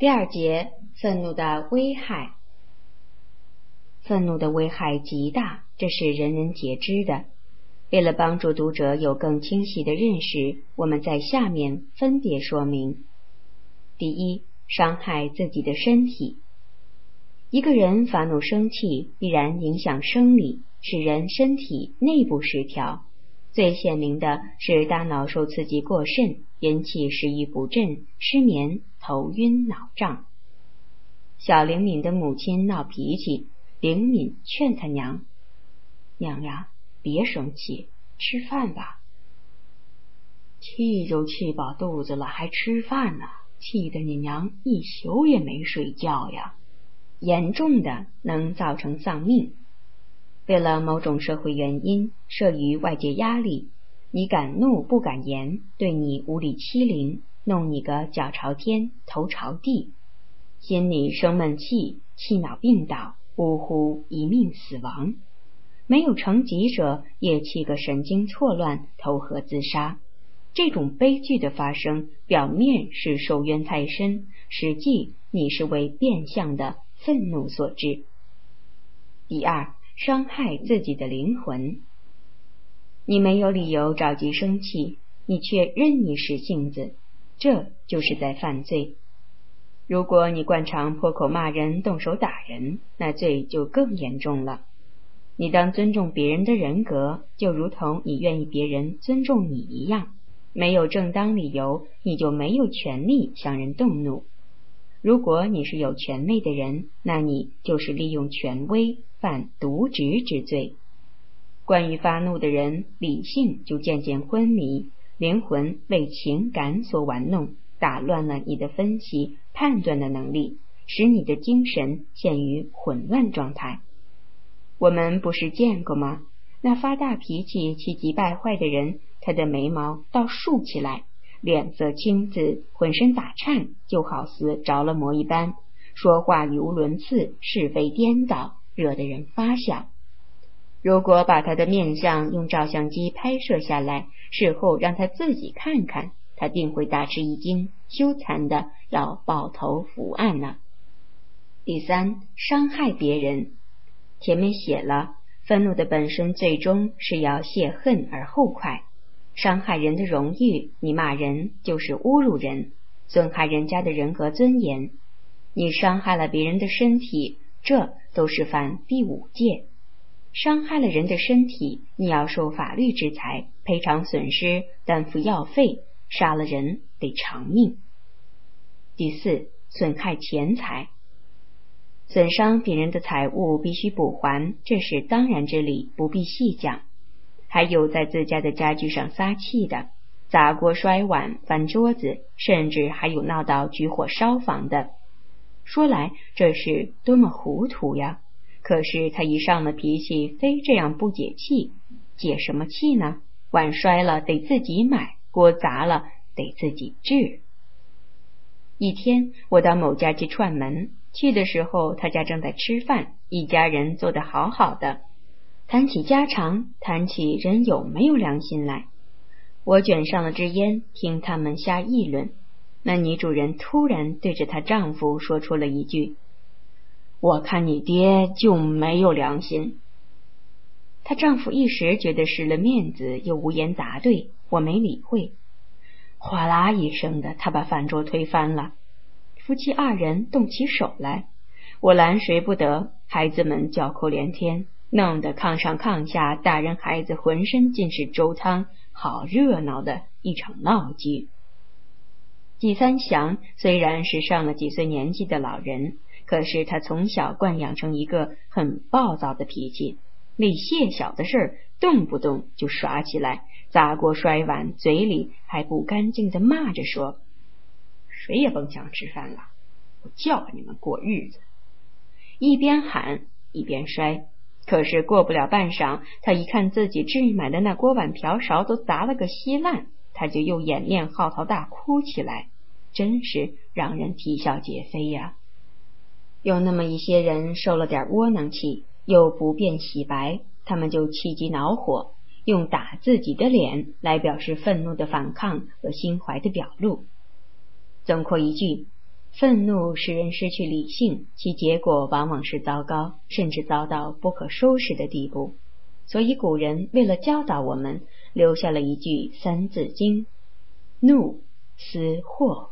第二节，愤怒的危害。愤怒的危害极大，这是人人皆知的。为了帮助读者有更清晰的认识，我们在下面分别说明。第一，伤害自己的身体。一个人发怒生气，必然影响生理，使人身体内部失调。最显明的是大脑受刺激过甚，引起食欲不振、失眠、头晕、脑胀。小灵敏的母亲闹脾气，灵敏劝他娘：“娘呀，别生气，吃饭吧。”气就气饱肚子了，还吃饭呢，气得你娘一宿也没睡觉呀。严重的能造成丧命。为了某种社会原因，慑于外界压力，你敢怒不敢言，对你无理欺凌，弄你个脚朝天头朝地，心里生闷气，气恼病倒，呜呼一命死亡。没有成疾者也气个神经错乱，投河自杀。这种悲剧的发生，表面是受冤太深，实际你是为变相的愤怒所致。第二，伤害自己的灵魂。你没有理由着急生气，你却任意使性子，这就是在犯罪。如果你惯常破口骂人、动手打人，那罪就更严重了。你当尊重别人的人格，就如同你愿意别人尊重你一样。没有正当理由，你就没有权利向人动怒。如果你是有权威的人，那你就是利用权威犯渎职之罪。关于发怒的人，理性就渐渐昏迷，灵魂为情感所玩弄，打乱了你的分析判断的能力，使你的精神陷于混乱状态。我们不是见过吗？那发大脾气、气急败坏的人，他的眉毛倒竖起来，脸色青紫，浑身打颤，就好似着了魔一般，说话语无伦次，是非颠倒，惹得人发笑。如果把他的面相用照相机拍摄下来，事后让他自己看看，他定会大吃一惊，羞惭的要抱头伏案呢。第三，伤害别人。前面写了，愤怒的本身最终是要泄恨而后快。伤害人的荣誉，你骂人就是侮辱人，损害人家的人格尊严。你伤害了别人的身体，这都是犯第五戒。伤害了人的身体，你要受法律制裁，赔偿损失，担负药费，杀了人得偿命。第四，损害钱财。损伤别人的财物必须补还，这是当然之理，不必细讲。还有在自家的家具上撒气的，砸锅摔碗、翻桌子，甚至还有闹到举火烧房的。说来这是多么糊涂呀！可是他一上了脾气，非这样不解气。解什么气呢？碗摔了得自己买，锅砸了得自己治。一天我到某家去串门，去的时候他家正在吃饭，一家人坐得好好的，谈起家常，谈起人有没有良心来。我卷上了支烟，听他们瞎议论。那女主人突然对着她丈夫说出了一句：“我看你爹就没有良心。”她丈夫一时觉得失了面子，又无言答对，我没理会。哗啦一声的，他把饭桌推翻了。夫妻二人动起手来，我拦谁不得，孩子们叫口连天，弄得炕上炕下，大人孩子浑身尽是粥汤，好热闹的一场闹剧。季三祥虽然是上了几岁年纪的老人，可是他从小惯养成一个很暴躁的脾气，理些小的事动不动就耍起来，砸锅摔碗，嘴里还不干净的骂着说：“谁也甭想吃饭了，我叫你们过日子。”一边喊一边摔。可是过不了半晌，他一看自己置买的那锅碗瓢勺都砸了个稀烂，他就又掩面嚎啕大哭起来，真是让人啼笑皆非呀。有那么一些人受了点窝囊气，又不便洗白，他们就气急恼火，用打自己的脸来表示愤怒的反抗和心怀的表露。总括一句， 愤怒使人失去理性，其结果往往是糟糕，甚至糟到不可收拾的地步。所以古人为了教导我们，留下了一句三字经：怒思祸。